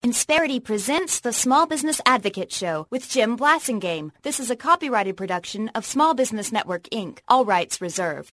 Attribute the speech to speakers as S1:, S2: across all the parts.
S1: Insperity presents the Small Business Advocate Show with Jim Blasingame. This is a copyrighted production of Small Business Network, Inc. All rights reserved.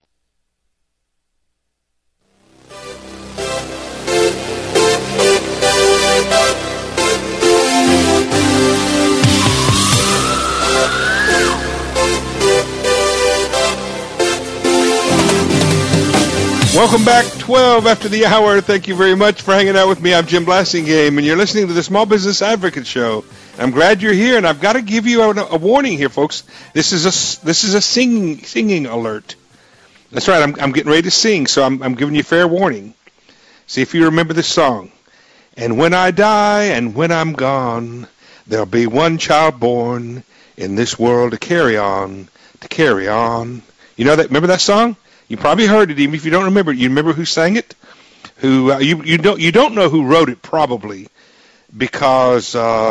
S2: Welcome back, 12 after the hour. Thank you very much for hanging out with me. I'm Jim Blasingame, and you're listening to the Small Business Advocate Show. I'm glad you're here, and I've got to give you a warning here, folks. This is a singing alert. That's right. I'm getting ready to sing, so I'm giving you fair warning. See if you remember this song. And when I die and when I'm gone, there'll be one child born in this world to carry on, to carry on. You know that? Remember that song? You probably heard it, even if you don't remember it. You remember who sang it? You don't know who wrote it, probably, because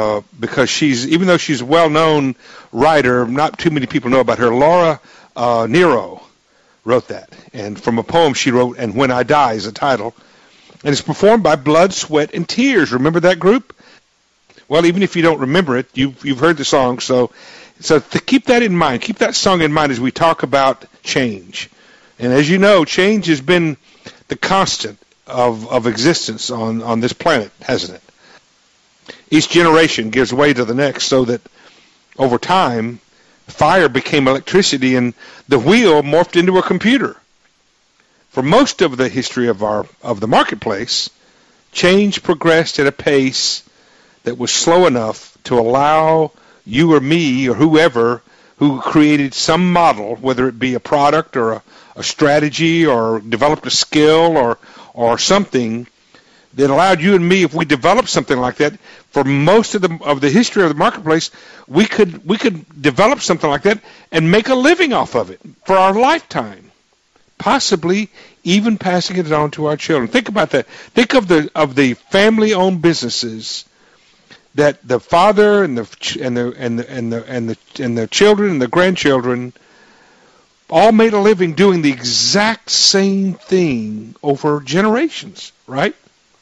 S2: she's, even though she's a well-known writer, not too many people know about her. Laura Nyro wrote that, and from a poem she wrote, "And When I Die" is the title, and it's performed by Blood, Sweat, and Tears. Remember that group? Well, even if you don't remember it, you've heard the song. So to keep that in mind, keep that song in mind as we talk about change. And as you know, change has been the constant of existence on this planet, hasn't it? Each generation gives way to the next, so that over time, fire became electricity and the wheel morphed into a computer. For most of the history of the marketplace, change progressed at a pace that was slow enough to allow you or me or whoever who created some model, whether it be a product or a strategy or developed a skill or something that allowed you and me, if we developed something like that, for most of the history of the marketplace, we could develop something like that and make a living off of it for our lifetime, possibly even passing it on to our children. Think about that. Think of the family-owned businesses that the father and the children and the grandchildren all made a living doing the exact same thing over generations, right?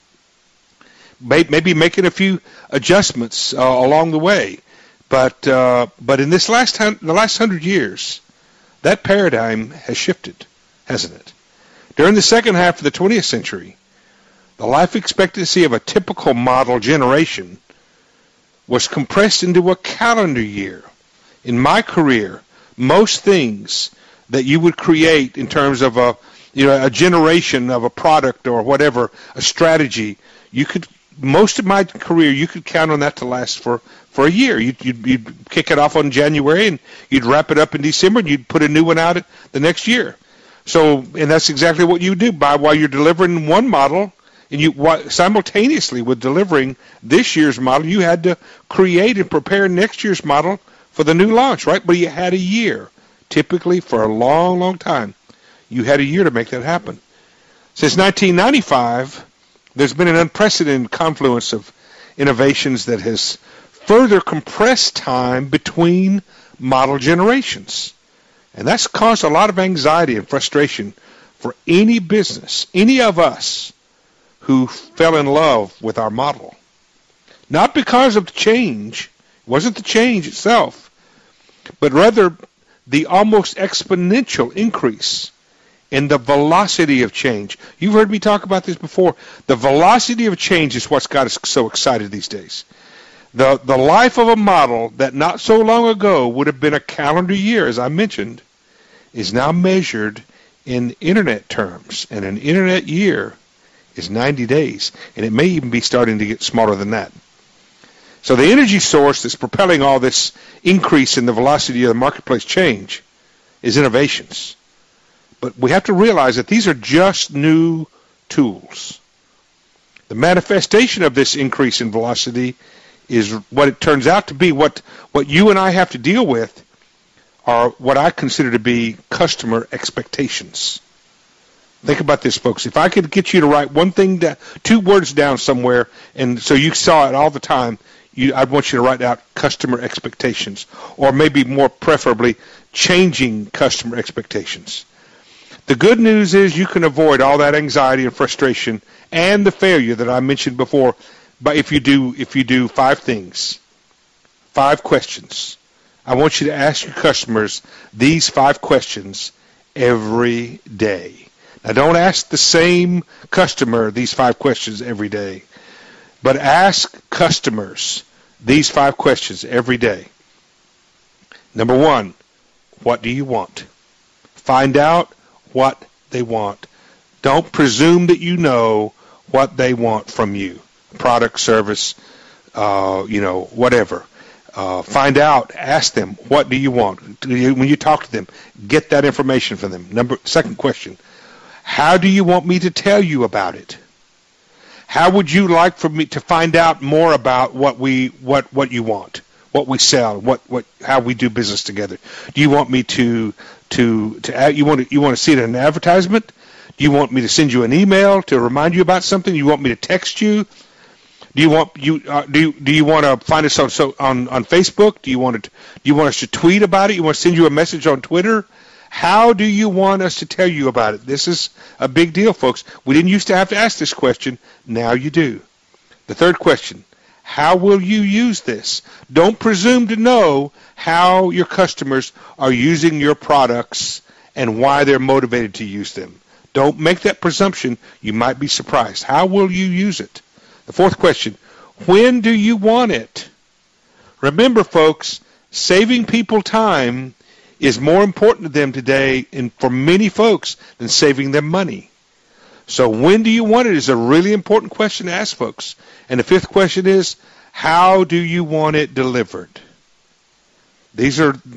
S2: Maybe making a few adjustments along the way, but in the last 100 years, that paradigm has shifted, hasn't it? During the second half of the 20th century, the life expectancy of a typical model generation was compressed into a calendar year. In my career, most things that you would create in terms of a generation of a product or whatever, a strategy, most of my career, you could count on that to last for a year. You'd kick it off on January and you'd wrap it up in December and you'd put a new one out the next year. And that's exactly what you do while you're delivering one model. And simultaneously with delivering this year's model, you had to create and prepare next year's model for the new launch, right? But you had a year. Typically, for a long, long time, you had a year to make that happen. Since 1995, there's been an unprecedented confluence of innovations that has further compressed time between model generations. And that's caused a lot of anxiety and frustration for any business, any of us who fell in love with our model. Not because of the change, it wasn't the change itself, but rather the almost exponential increase in the velocity of change. You've heard me talk about this before. The velocity of change is what's got us so excited these days. The life of a model that not so long ago would have been a calendar year, as I mentioned, is now measured in internet terms. And an internet year is 90 days. And it may even be starting to get smaller than that. So the energy source that's propelling all this increase in the velocity of the marketplace change is innovations. But we have to realize that these are just new tools. The manifestation of this increase in velocity is what it turns out to be. What you and I have to deal with are what I consider to be customer expectations. Think about this, folks. If I could get you to write one thing down, 2 words down somewhere, and so you saw it all the time, I'd want you to write out customer expectations, or maybe more preferably, changing customer expectations. The good news is you can avoid all that anxiety and frustration and the failure that I mentioned before but if you do 5 things, 5 questions, I want you to ask your customers these 5 questions every day. Now, don't ask the same customer these 5 questions every day, but ask customers these 5 questions every day. Number 1, what do you want? Find out what they want. Don't presume that you know what they want from you. Product, service, whatever. Find out, ask them, what do you want? When you talk to them, get that information from them. Second question, how do you want me to tell you about it? How would you like for me to find out more about what you want, what we sell, how we do business together? Do you want me to you want to see it in an advertisement? Do you want me to send you an email to remind you about something? Do you want me to text you? Do you want to find us on Facebook? Do you want us to tweet about it? You want to send you a message on Twitter? How do you want us to tell you about it? This is a big deal, folks. We didn't used to have to ask this question. Now you do. The third question, how will you use this? Don't presume to know how your customers are using your products and why they're motivated to use them. Don't make that presumption. You might be surprised. How will you use it? The fourth question, when do you want it? Remember, folks, saving people time is more important to them today, and for many folks, than saving them money. So when do you want it is a really important question to ask folks. And the fifth question is, how do you want it delivered? That's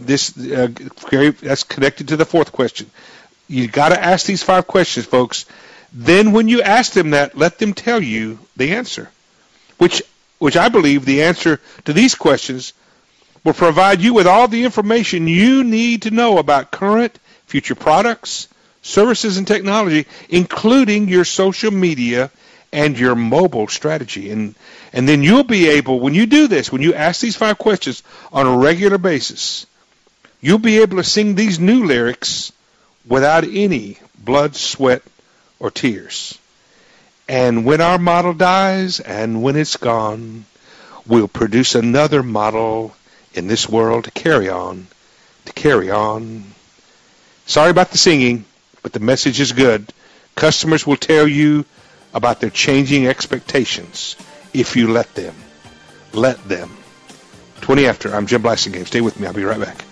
S2: connected to the fourth question. You got to ask these 5 questions, folks. Then when you ask them that, let them tell you the answer, which I believe the answer to these questions will provide you with all the information you need to know about current, future products, services, and technology, including your social media and your mobile strategy. And then you'll be able, when you do this, when you ask these 5 questions on a regular basis, you'll be able to sing these new lyrics without any blood, sweat, or tears. And when our model dies and when it's gone, we'll produce another model in this world to carry on. Sorry about the singing, but the message is good. Customers will tell you about their changing expectations if you let them. Let them. 20 after, I'm Jim Blasingame. Stay with me. I'll be right back.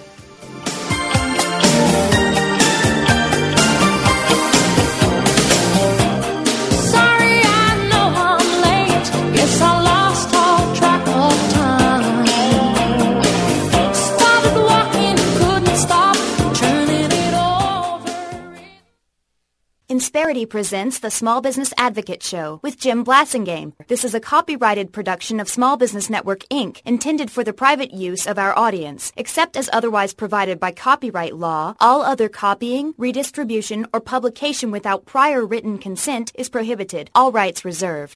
S1: Insperity presents the Small Business Advocate Show with Jim Blasingame. This is a copyrighted production of Small Business Network, Inc., intended for the private use of our audience. Except as otherwise provided by copyright law, all other copying, redistribution, or publication without prior written consent is prohibited. All rights reserved.